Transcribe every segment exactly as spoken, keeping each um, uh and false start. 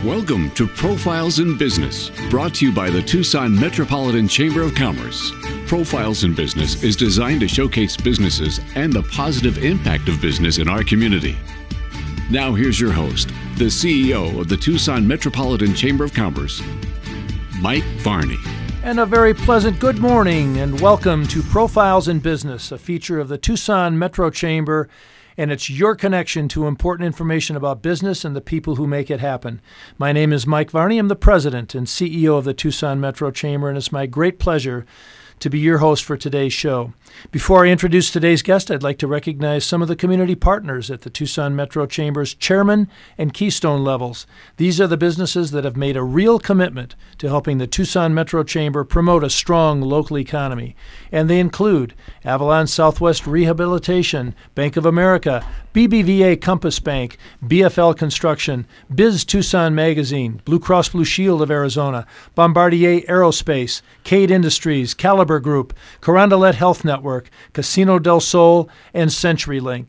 Welcome to Profiles in Business, brought to you by the Tucson Metropolitan Chamber of Commerce. Profiles in Business is designed to showcase businesses and the positive impact of business in our community. Now here's your host, the C E O of the Tucson Metropolitan Chamber of Commerce, Mike Varney. And a very pleasant good morning and welcome to Profiles in Business, a feature of the Tucson Metro Chamber, and it's your connection to important information about business and the people who make it happen. My name is Mike Varney. I'm the president and C E O of the Tucson Metro Chamber, and it's my great pleasure to be your host for today's show. Before I introduce today's guest, I'd like to recognize some of the community partners at the Tucson Metro Chamber's chairman and keystone levels. These are the businesses that have made a real commitment to helping the Tucson Metro Chamber promote a strong local economy. And they include Avalon Southwest Rehabilitation, Bank of America, B B V A Compass Bank, B F L Construction, Biz Tucson Magazine, Blue Cross Blue Shield of Arizona, Bombardier Aerospace, Cade Industries, Caliber Group, Carondelet Health Network, Casino del Sol, and CenturyLink.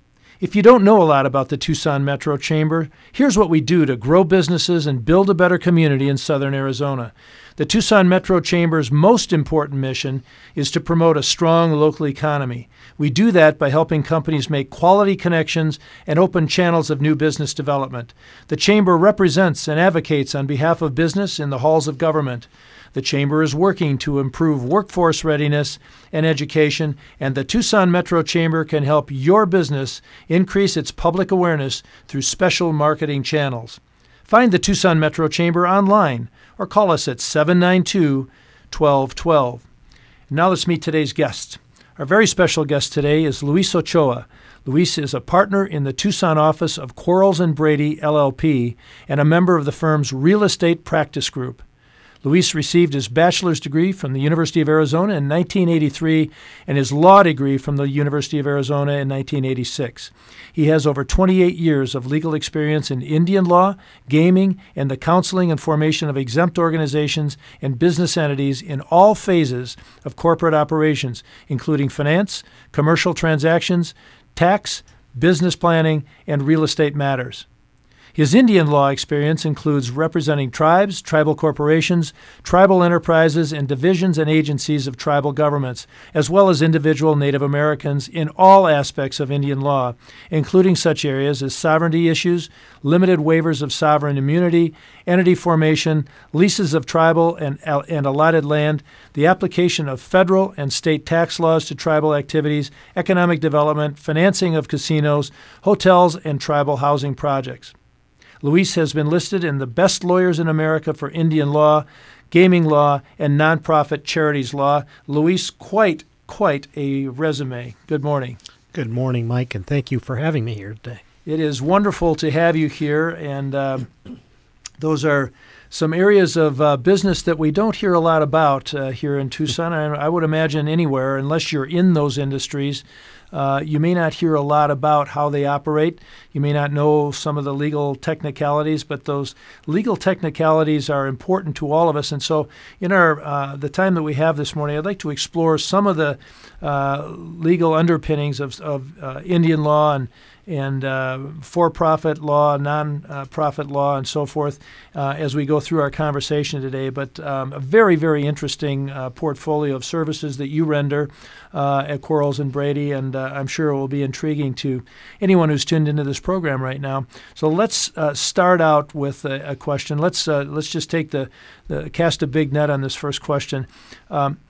If you don't know a lot about the Tucson Metro Chamber, here's what we do to grow businesses and build a better community in southern Arizona. The Tucson Metro Chamber's most important mission is to promote a strong local economy. We do that by helping companies make quality connections and open channels of new business development. The Chamber represents and advocates on behalf of business in the halls of government. The Chamber is working to improve workforce readiness and education, and the Tucson Metro Chamber can help your business increase its public awareness through special marketing channels. Find the Tucson Metro Chamber online or call us at seven nine two, one two one two. Now let's meet today's guest. Our very special guest today is Luis Ochoa. Luis is a partner in the Tucson office of Quarles and Brady, L L P, and a member of the firm's real estate practice group. Luis received his bachelor's degree from the University of Arizona in nineteen eighty-three and his law degree from the University of Arizona in nineteen eighty-six. He has over twenty-eight years of legal experience in Indian law, gaming, and the counseling and formation of exempt organizations and business entities in all phases of corporate operations, including finance, commercial transactions, tax, business planning, and real estate matters. His Indian law experience includes representing tribes, tribal corporations, tribal enterprises, and divisions and agencies of tribal governments, as well as individual Native Americans in all aspects of Indian law, including such areas as sovereignty issues, limited waivers of sovereign immunity, entity formation, leases of tribal and, and allotted land, the application of federal and state tax laws to tribal activities, economic development, financing of casinos, hotels, and tribal housing projects. Luis has been listed in the best lawyers in America for Indian law, gaming law, and nonprofit charities law. Luis, quite, quite a resume. Good morning. Good morning, Mike, and thank you for having me here today. It is wonderful to have you here, and um, those are some areas of uh, business that we don't hear a lot about uh, here in Tucson. I, I would imagine anywhere, unless you're in those industries. Uh, you may not hear a lot about how they operate. You may not know some of the legal technicalities, but those legal technicalities are important to all of us. And so in our uh, the time that we have this morning, I'd like to explore some of the uh, legal underpinnings of, of uh, Indian law and and uh, for-profit law, non-profit law, and so forth uh, as we go through our conversation today. But um, a very, very interesting uh, portfolio of services that you render uh, at Quarles and Brady, and uh, I'm sure it will be intriguing to anyone who's tuned into this program right now. So let's uh, start out with a, a question. Let's uh, let's just take the, the cast a big net on this first question. Um,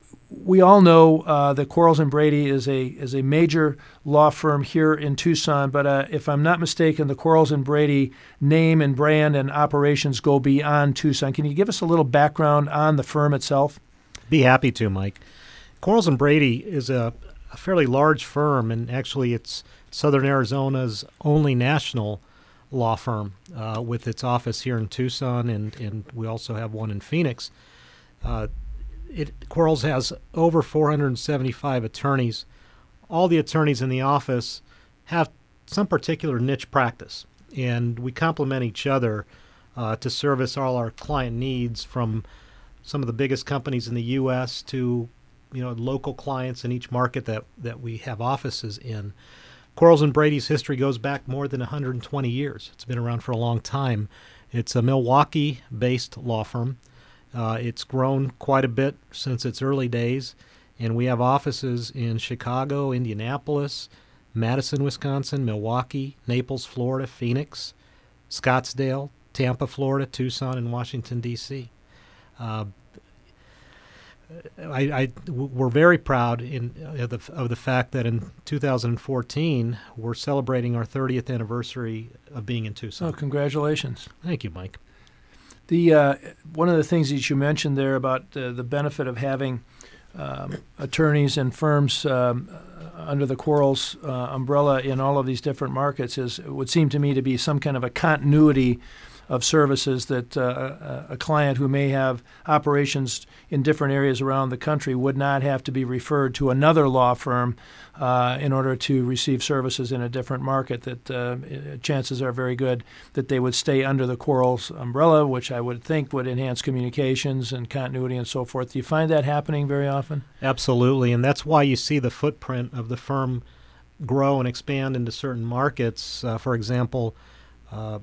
We all know uh, that Quarles and Brady is a is a major law firm here in Tucson, but uh, if I'm not mistaken, the Quarles and Brady name and brand and operations go beyond Tucson. Can you give us a little background on the firm itself? Be happy to, Mike. Quarles and Brady is a, a fairly large firm, and actually it's Southern Arizona's only national law firm uh, with its office here in Tucson, and, and we also have one in Phoenix. Uh, It, Quarles has over four hundred seventy-five attorneys. All the attorneys in the office have some particular niche practice, and we complement each other uh, to service all our client needs, from some of the biggest companies in the U S to, you know, local clients in each market that, that we have offices in. Quarles and Brady's history goes back more than one hundred twenty years. It's been around for a long time, It's a Milwaukee-based law firm. Uh, it's grown quite a bit since its early days, and we have offices in Chicago, Indianapolis, Madison, Wisconsin, Milwaukee, Naples, Florida, Phoenix, Scottsdale, Tampa, Florida, Tucson, and Washington, D C Uh, I, I, we're very proud in, of, the, of the fact that in two thousand fourteen, we're celebrating our thirtieth anniversary of being in Tucson. Oh, congratulations. Thank you, Mike. The uh, one of the things that you mentioned there about uh, the benefit of having um, attorneys and firms um, under the Quarles uh, umbrella in all of these different markets is it would seem to me to be some kind of a continuity of services that uh, a client who may have operations in different areas around the country would not have to be referred to another law firm uh, in order to receive services in a different market, that uh, chances are very good that they would stay under the Quarles umbrella, which I would think would enhance communications and continuity and so forth. Do you find that happening very often? Absolutely, and that's why you see the footprint of the firm grow and expand into certain markets. Uh, for example, uh,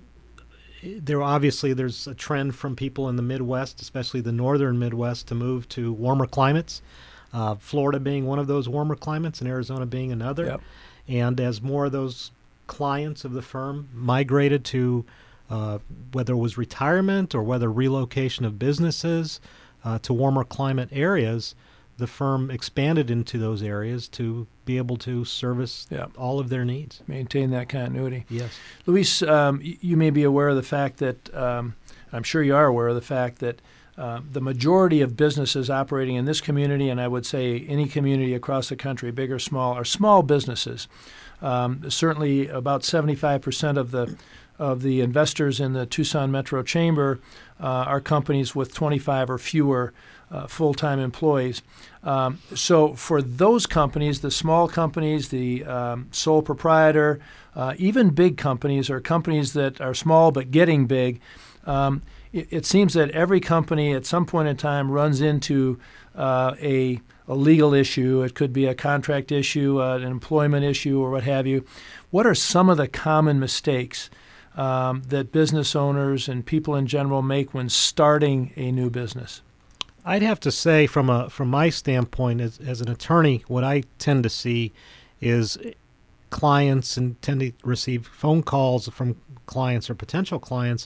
There obviously there's a trend from people in the Midwest, especially the northern Midwest, to move to warmer climates. Uh, Florida being one of those warmer climates, and Arizona being another. Yep. And as more of those clients of the firm migrated to uh, whether it was retirement or whether relocation of businesses uh, to warmer climate areas, the firm expanded into those areas to be able to service yeah. all of their needs. Maintain that continuity. Yes. Luis, um, you may be aware of the fact that, um, I'm sure you are aware of the fact that uh, the majority of businesses operating in this community, and I would say any community across the country, big or small, are small businesses. Um, certainly about seventy-five percent of the of the investors in the Tucson Metro Chamber uh, are companies with twenty-five or fewer uh, full-time employees. Um, so for those companies, the small companies, the um, sole proprietor, uh, even big companies or companies that are small but getting big, um, it, it seems that every company at some point in time runs into uh, a, a legal issue. It could be a contract issue, uh, an employment issue, or what have you. What are some of the common mistakes um, that business owners and people in general make when starting a new business? I'd have to say, from a from my standpoint as, as an attorney, what I tend to see is clients and tend to receive phone calls from clients or potential clients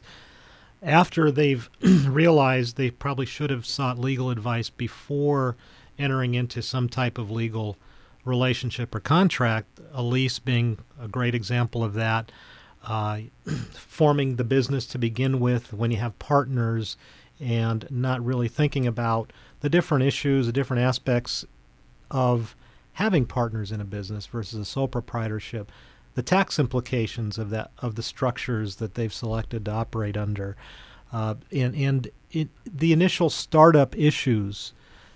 after they've realized they probably should have sought legal advice before entering into some type of legal relationship or contract, a lease being a great example of that. Uh, forming the business to begin with when you have partners and not really thinking about the different issues, the different aspects of having partners in a business versus a sole proprietorship, the tax implications of that, of the structures that they've selected to operate under, uh, and and it, the initial startup issues.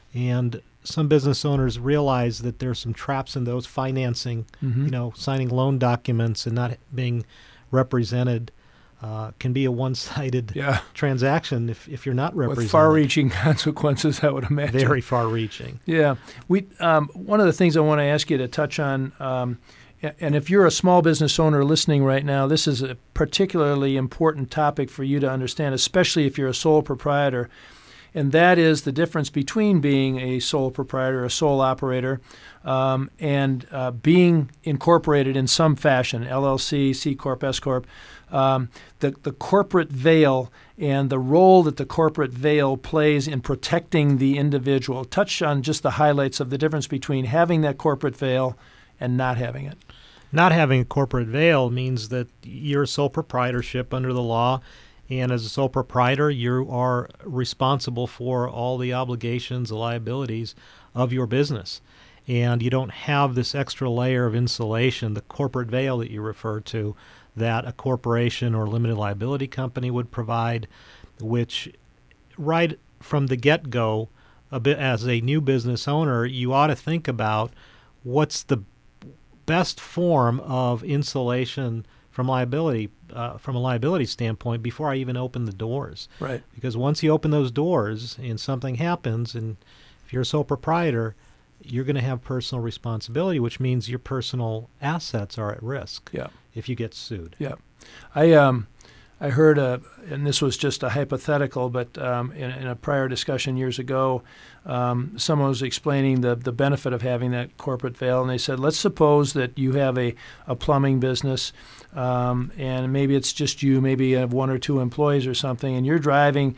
And some business owners realize that there's some traps in those financing, Mm-hmm. you know, signing loan documents and not being represented. Uh, can be a one-sided Yeah. transaction if, if you're not represented. With far-reaching consequences, I would imagine. Very far-reaching. Yeah. We um, one of the things I want to ask you to touch on, um, and if you're a small business owner listening right now, this is a particularly important topic for you to understand, especially if you're a sole proprietor, and that is the difference between being a sole proprietor, a sole operator, um, and uh, being incorporated in some fashion, L L C, C Corp, S Corp. Um, the, the corporate veil and the role that the corporate veil plays in protecting the individual. Touch on just the highlights of the difference between having that corporate veil and not having it. Not having a corporate veil means that you're a sole proprietorship under the law, and as a sole proprietor, you are responsible for all the obligations, the liabilities of your business. And you don't have this extra layer of insulation, the corporate veil that you refer to, that a corporation or limited liability company would provide, which right from the get-go, a bit as a new business owner, you ought to think about what's the best form of insulation from liability, uh, from a liability standpoint, before I even open the doors. Right. Because once you open those doors and something happens, and if you're a sole proprietor, you're going to have personal responsibility, which means your personal assets are at risk. Yeah. If you get sued. Yeah. I um I heard a, and this was just a hypothetical, but um, in, in a prior discussion years ago, um, someone was explaining the, the benefit of having that corporate veil, and they said, let's suppose that you have a, a plumbing business, um, and maybe it's just you, maybe you have one or two employees or something, and you're driving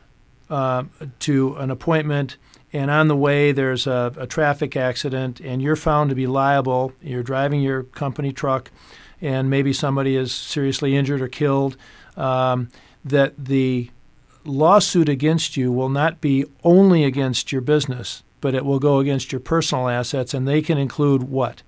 uh, to an appointment, and on the way there's a, a traffic accident, and you're found to be liable. You're driving your company truck, and maybe somebody is seriously injured or killed. Um, that the lawsuit against you will not be only against your business, but it will go against your personal assets, and they can include what?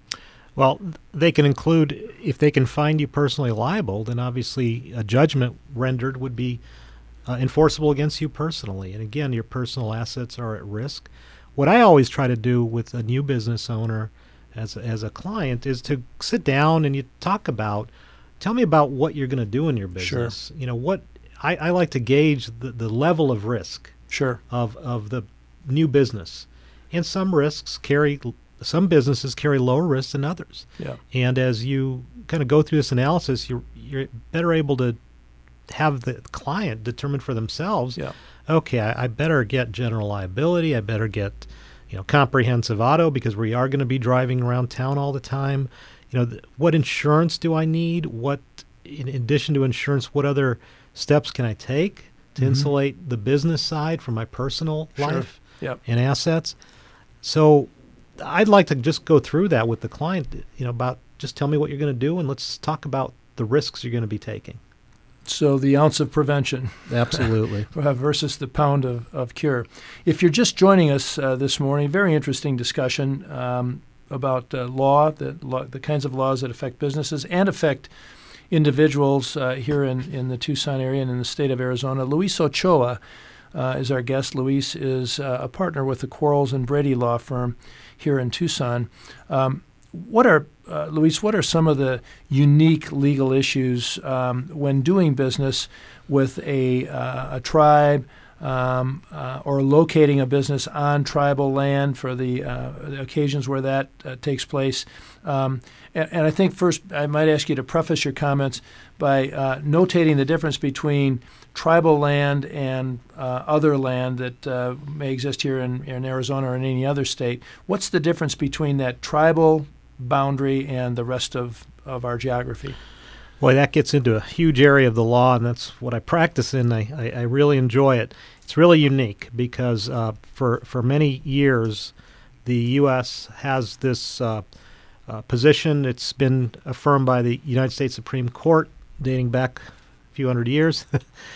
Well, they can include, if they can find you personally liable, then obviously a judgment rendered would be uh, enforceable against you personally. And again, your personal assets are at risk. What I always try to do with a new business owner as a, as a client is to sit down and you talk about, tell me about what you're going to do in your business. Sure. You know, what I, I like to gauge the, the level of risk Sure. of, of the new business. And some risks carry, some businesses carry lower risks than others. Yeah. And as you kind of go through this analysis, you're, you're better able to have the client determine for themselves, Yeah. okay, I, I better get general liability, I better get, you know, comprehensive auto because we are going to be driving around town all the time. You know, th- what insurance do I need? What, in addition to insurance, what other steps can I take to Mhm. insulate the business side from my personal Sure. life Yep. and assets? So I'd like to just go through that with the client, you know, about just tell me what you're going to do and let's talk about the risks you're going to be taking. So the ounce of prevention Absolutely. versus the pound of, of cure. If you're just joining us uh, this morning, very interesting discussion um, about uh, law, the, law, the kinds of laws that affect businesses and affect individuals uh, here in, in the Tucson area and in the state of Arizona. Luis Ochoa uh, is our guest. Luis is uh, a partner with the Quarles and Brady law firm here in Tucson. Um, what are, uh, Luis, what are some of the unique legal issues um, when doing business with a, uh, a tribe um, uh, or locating a business on tribal land for the, uh, the occasions where that uh, takes place? Um, and, and I think first I might ask you to preface your comments by uh, notating the difference between tribal land and uh, other land that uh, may exist here in, in Arizona or in any other state. What's the difference between that tribal boundary and the rest of, of our geography? Boy, that gets into a huge area of the law, and that's what I practice in. I, I, I really enjoy it. It's really unique because uh, for, for many years, the U S has this uh, uh, position. It's been affirmed by the United States Supreme Court dating back a few hundred years,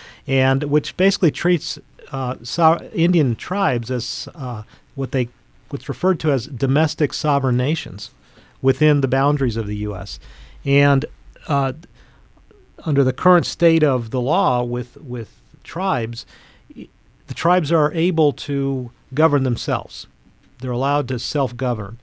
and which basically treats uh, so- Indian tribes as uh, what they what's referred to as domestic sovereign nations within the boundaries of the U S And uh, under the current state of the law with with tribes, the tribes are able to govern themselves. They're allowed to self-govern.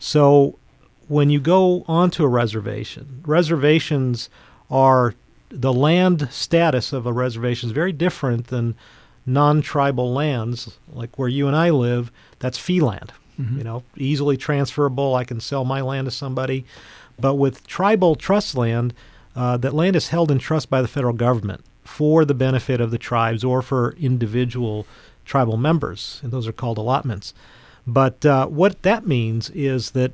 So when you go onto a reservation, reservations are the land status of a reservation is very different than non-tribal lands, like where you and I live. That's fee land. Mm-hmm. You know, easily transferable. I can sell my land to somebody. But with tribal trust land, uh, that land is held in trust by the federal government for the benefit of the tribes or for individual tribal members, and those are called allotments. But uh, what that means is that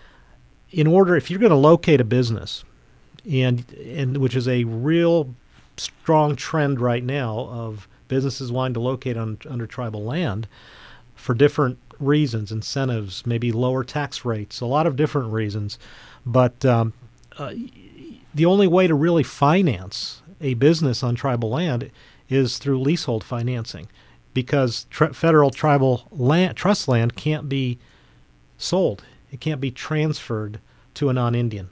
in order, if you're going to locate a business, and and which is a real strong trend right now of businesses wanting to locate on under tribal land for different reasons, incentives, maybe lower tax rates, a lot of different reasons. But um, uh, the only way to really finance a business on tribal land is through leasehold financing, because tri- federal tribal land, trust land can't be sold. It can't be transferred to a non-Indian.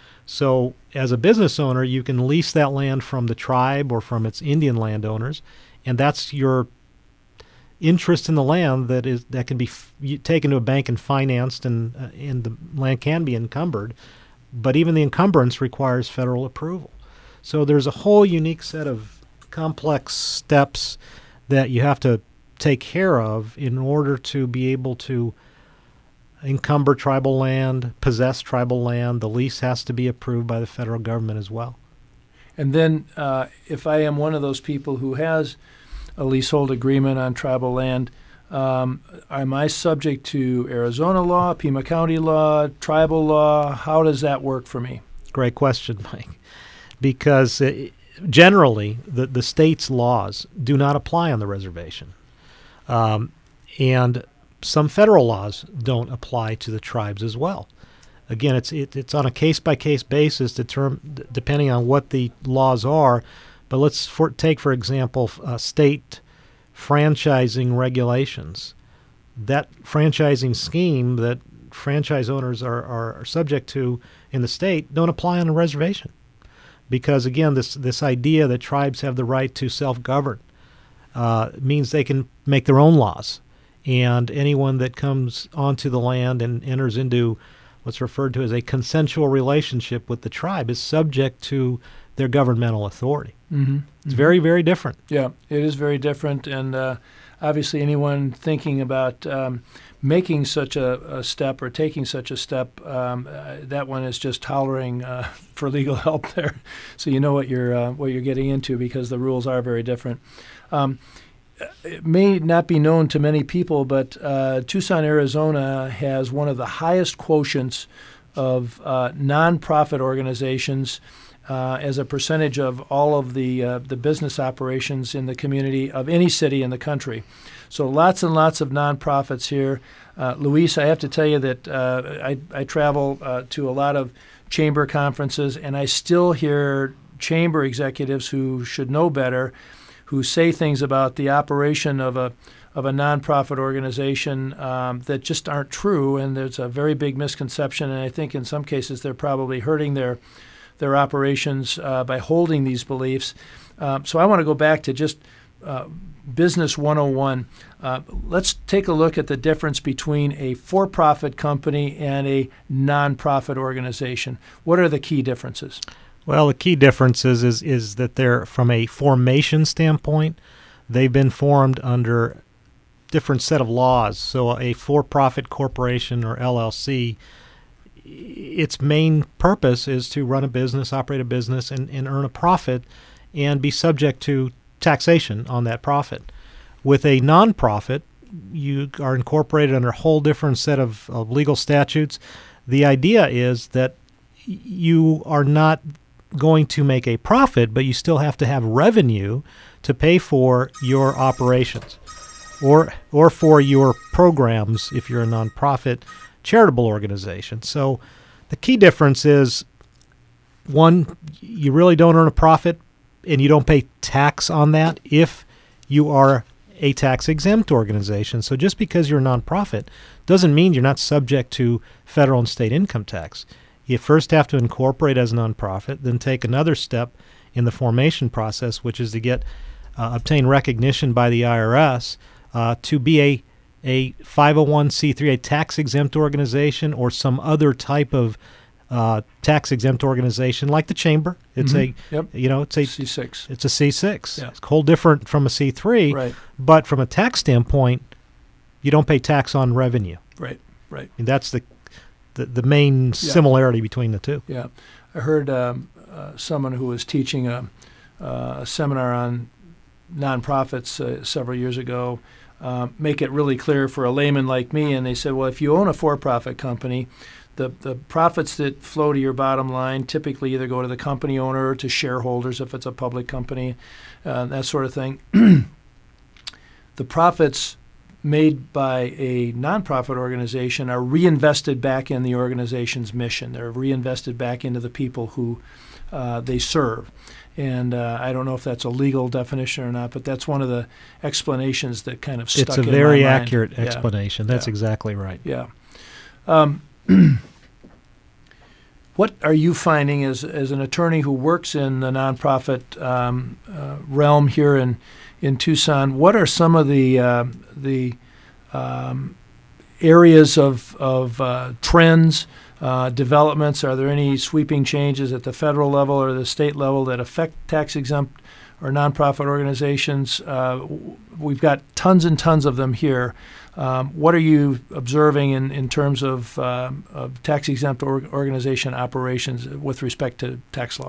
So as a business owner, you can lease that land from the tribe or from its Indian landowners, and that's your interest in the land that is that can be f- taken to a bank and financed, and uh, and the land can be encumbered, but even the encumbrance requires federal approval. So there's a whole unique set of complex steps that you have to take care of in order to be able to encumber tribal land, possess tribal land. The lease has to be approved by the federal government as well. And then uh, if I am one of those people who has a leasehold agreement on tribal land, um, am I subject to Arizona law, Pima County law, tribal law? How does that work for me? Great question, Mike. Because uh, generally, the, the state's laws do not apply on the reservation. Um, and some federal laws don't apply to the tribes as well. Again, it's it, it's on a case-by-case basis, determ- d- depending on what the laws are. But let's for, take, for example, uh, state franchising regulations. That franchising scheme that franchise owners are, are, are subject to in the state don't apply on a reservation. Because, again, this, this idea that tribes have the right to self-govern uh, means they can make their own laws. And anyone that comes onto the land and enters into what's referred to as a consensual relationship with the tribe is subject to their governmental authority. Mm-hmm. It's mm-hmm. very, very different. Yeah, it is very different. And uh, obviously anyone thinking about um, making such a, a step or taking such a step, um, uh, that one is just hollering uh, for legal help there. So you know what you're, uh, what you're getting into because the rules are very different. Um, It may not be known to many people, but uh, Tucson, Arizona has one of the highest quotients of uh, nonprofit organizations uh, as a percentage of all of the uh, the business operations in the community of any city in the country. So lots and lots of nonprofits here. Uh, Luis, I have to tell you that uh, I, I travel uh, to a lot of chamber conferences, and I still hear chamber executives who should know better who say things about the operation of a of a nonprofit organization um, that just aren't true, and there's a very big misconception. And I think in some cases they're probably hurting their their operations uh, by holding these beliefs. Uh, so I want to go back to just uh, Business one oh one. Uh, let's take a look at the difference between a for-profit company and a nonprofit organization. What are the key differences? Well, the key difference is, is is that they're, from a formation standpoint, they've been formed under different set of laws. So a for-profit corporation or L L C, its main purpose is to run a business, operate a business, and, and earn a profit and be subject to taxation on that profit. With a nonprofit, you are incorporated under a whole different set of, of legal statutes. The idea is that you are not going to make a profit, but you still have to have revenue to pay for your operations or or for your programs if you're a nonprofit charitable organization. So the key difference is, one, you really don't earn a profit and you don't pay tax on that if you are a tax-exempt organization. So just because you're a nonprofit doesn't mean you're not subject to federal and state income tax. You first have to incorporate as a nonprofit, then take another step in the formation process, which is to get uh, obtain recognition by the I R S uh, to be a a five oh one c three, a tax-exempt organization, or some other type of uh, tax-exempt organization, like the chamber. It's mm-hmm. a yep. you know it's a C six. It's a C six. Yeah. It's a whole different from a C three. Right. But from a tax standpoint, you don't pay tax on revenue. Right. Right. And that's the The, the main yeah. similarity between the two. Yeah. I heard um, uh, someone who was teaching a, uh, a seminar on nonprofits uh, several years ago uh, make it really clear for a layman like me, and they said, well, if you own a for-profit company, the, the profits that flow to your bottom line typically either go to the company owner or to shareholders if it's a public company, uh, that sort of thing. The profits made by a nonprofit organization are reinvested back in the organization's mission. They're reinvested back into the people who uh, they serve. And uh, I don't know if that's a legal definition or not, but that's one of the explanations that kind of stuck It's a in my very mind. accurate Yeah. explanation. That's Yeah. exactly right. Yeah. Um, what are you finding as as an attorney who works in the nonprofit um, uh, realm here in in Tucson? What are some of the uh, the um, areas of of uh, trends, uh, developments? Are there any sweeping changes at the federal level or the state level that affect tax-exempt or nonprofit organizations? Uh, we've got tons and tons of them here. Um, what are you observing in, in terms of, um, of tax-exempt or organization operations with respect to tax law?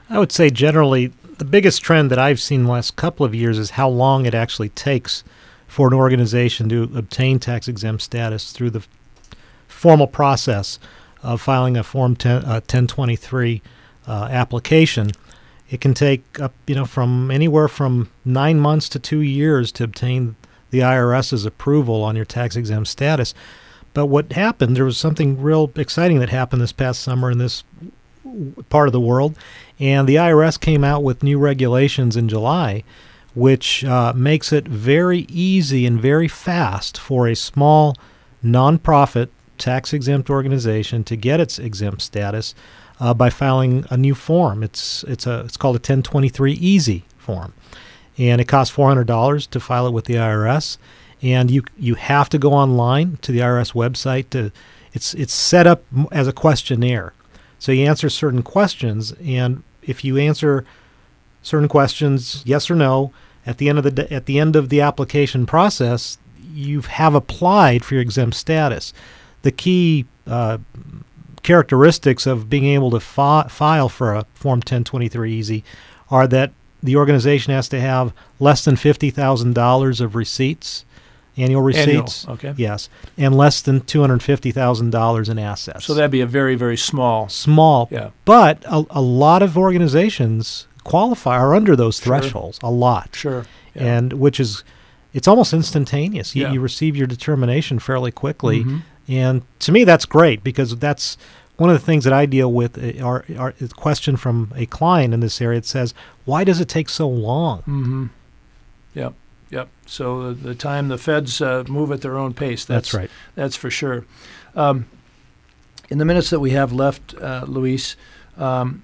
I would say generally the biggest trend that I've seen the last couple of years is how long it actually takes for an organization to obtain tax-exempt status through the formal process of filing a Form ten, uh, ten twenty-three uh, application. It can take up, you know, from anywhere from nine months to two years to obtain the IRS's approval on your tax-exempt status. But what happened, there was something real exciting that happened this past summer in this part of the world, and the I R S came out with new regulations in July, which uh, makes it very easy and very fast for a small nonprofit tax-exempt organization to get its exempt status uh, by filing a new form. It's it's a it's called a ten twenty-three Easy form, and it costs four hundred dollars to file it with the I R S. And you you have to go online to the I R S website to. It's it's set up as a questionnaire, so you answer certain questions, and if you answer certain questions, yes or no, at the end of the at the end of the application process, you have applied for your exempt status. The key uh, characteristics of being able to fi- file for a Form ten twenty-three Easy are that the organization has to have less than fifty thousand dollars of receipts, annual receipts. Annual, okay. Yes, and less than two hundred fifty thousand dollars in assets. So that'd be a very, very small. Small. Yeah. But a, a lot of organizations qualify are under those Sure. thresholds. A lot. Sure. Yeah. And which is, it's almost instantaneous. You, Yeah. you receive your determination fairly quickly. Mhm. And to me, that's great because that's one of the things that I deal with. uh, Are, are a question from a client in this area. It says, "Why does it take so long?" Mm-hmm. Yep. Yep. So the, the time the feds uh, move at their own pace. That's, That's right. That's for sure. Um, in the minutes that we have left, uh, Luis, um,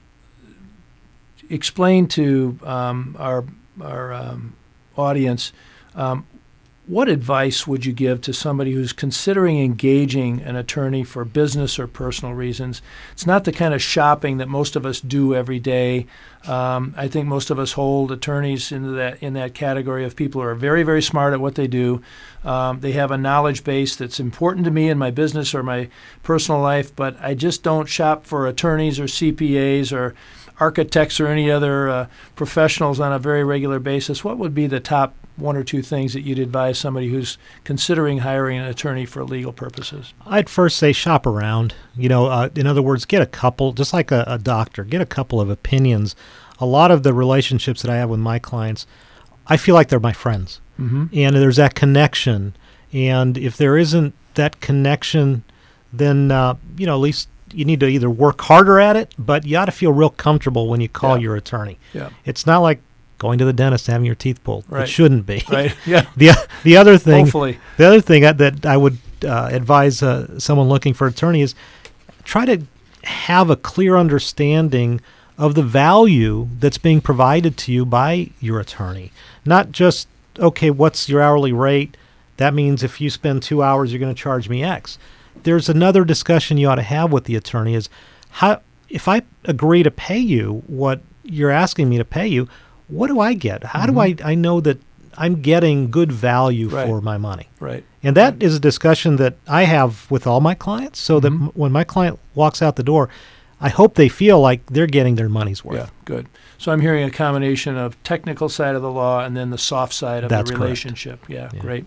explain to um, our our um, audience um, what advice would you give to somebody who's considering engaging an attorney for business or personal reasons? It's not the kind of shopping that most of us do every day. Um, I think most of us hold attorneys into that in that category of people who are very, very smart at what they do. Um, they have a knowledge base that's important to me in my business or my personal life, but I just don't shop for attorneys or C P As or architects or any other uh, professionals on a very regular basis. What would be the top one or two things that you'd advise somebody who's considering hiring an attorney for legal purposes? I'd first say shop around. You know, uh, in other words, get a couple, just like a, a doctor, get a couple of opinions. A lot of the relationships that I have with my clients, I feel like they're my friends. Mm-hmm. And there's that connection. And if there isn't that connection, then, uh, you know, at least you need to either work harder at it, but you ought to feel real comfortable when you call Yeah. your attorney. Yeah. It's not like going to the dentist and having your teeth pulled. Right. It shouldn't be. Right. Yeah. the the other thing, Hopefully. the other thing that that I would uh, advise uh, someone looking for an attorney is try to have a clear understanding of the value that's being provided to you by your attorney. Not just, okay, what's your hourly rate? That means if you spend two hours, you're going to charge me X. There's another discussion you ought to have with the attorney is, how if I agree to pay you what you're asking me to pay you, what do I get? How Mm-hmm. do I, I know that I'm getting good value Right. for my money? Right. And that is a discussion that I have with all my clients, so that Mhm. m- when my client walks out the door, I hope they feel like they're getting their money's worth. Yeah, good. So I'm hearing a combination of technical side of the law and then the soft side of That's the correct. relationship. Yeah, Yeah. great.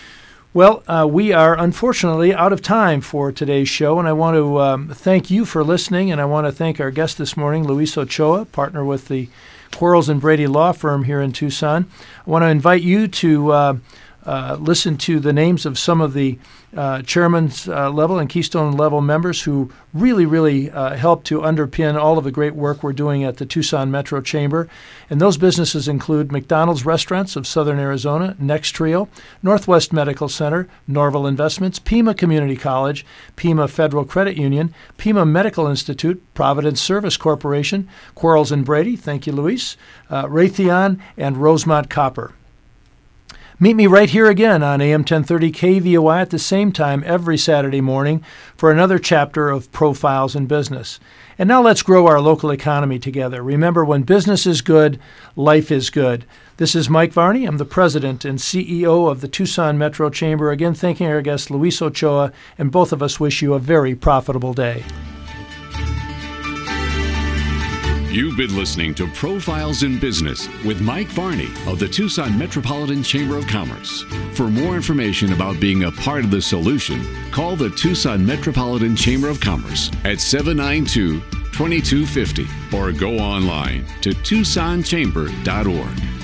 Well, uh, we are unfortunately out of time for today's show, and I want to um, thank you for listening, and I want to thank our guest this morning, Luis Ochoa, partner with the Quarles and Brady Law Firm here in Tucson. I want to invite you to uh, uh, listen to the names of some of the uh, chairman's uh, level and Keystone level members who really, really uh, help to underpin all of the great work we're doing at the Tucson Metro Chamber. And those businesses include McDonald's Restaurants of Southern Arizona, Next Trio, Northwest Medical Center, Norville Investments, Pima Community College, Pima Federal Credit Union, Pima Medical Institute, Providence Service Corporation, Quarles and Brady, thank you, Luis, uh, Raytheon, and Rosemont Copper. Meet me right here again on A M ten thirty K V O I at the same time every Saturday morning for another chapter of Profiles in Business. And now let's grow our local economy together. Remember, when business is good, life is good. This is Mike Varney. I'm the president and C E O of the Tucson Metro Chamber. Again, thanking our guest, Luis Ochoa, and both of us wish you a very profitable day. You've been listening to Profiles in Business with Mike Varney of the Tucson Metropolitan Chamber of Commerce. For more information about being a part of the solution, call the Tucson Metropolitan Chamber of Commerce at seven nine two, two two five zero or go online to tucson chamber dot org.